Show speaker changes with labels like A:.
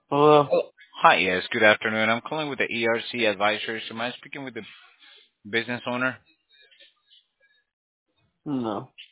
A: Hello?
B: Oh, hi. Yes, good afternoon. I'm calling with the ERC Advisors. Am I speaking with the business owner?
A: No.